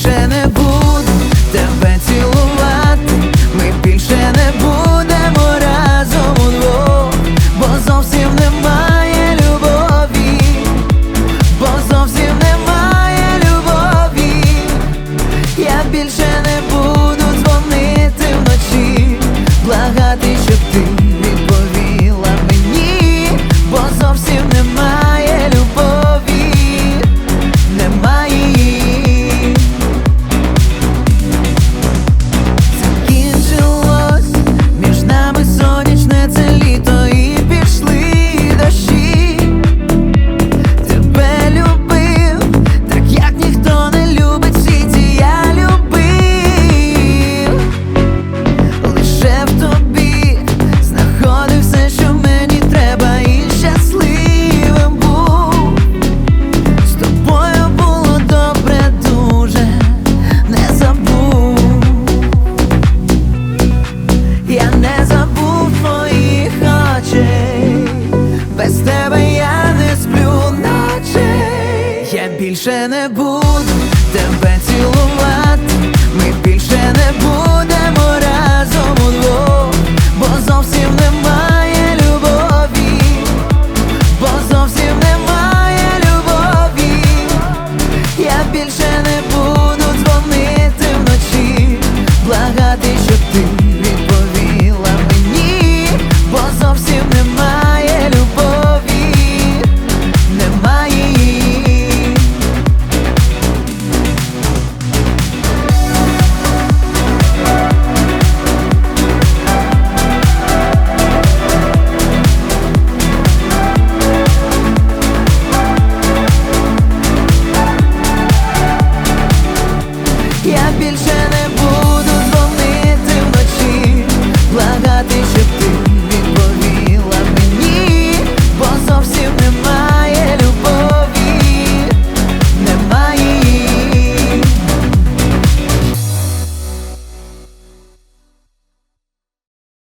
більше не буду тебе цілувати, ми більше не будемо разом удвох, бо зовсім немає любові, бо зовсім немає любові. Я більше не буду дзвонити вночі, благати, щоб ти відповіла мені, бо зовсім немає любові, немає її. Закінчилось між нами сонячне це літо і пішли дощі. Тебе любив, так як ніхто не любить в світі, я любив. Лише в тобі знаходив все, що мені треба, і щасливим був. З тобою було добре дуже, не забув. Я не забув твоїх очей, без тебе я не сплю ночей. Я більше не буду тебе цілувати, ми більше не будемо разом удвох, бо зовсім немає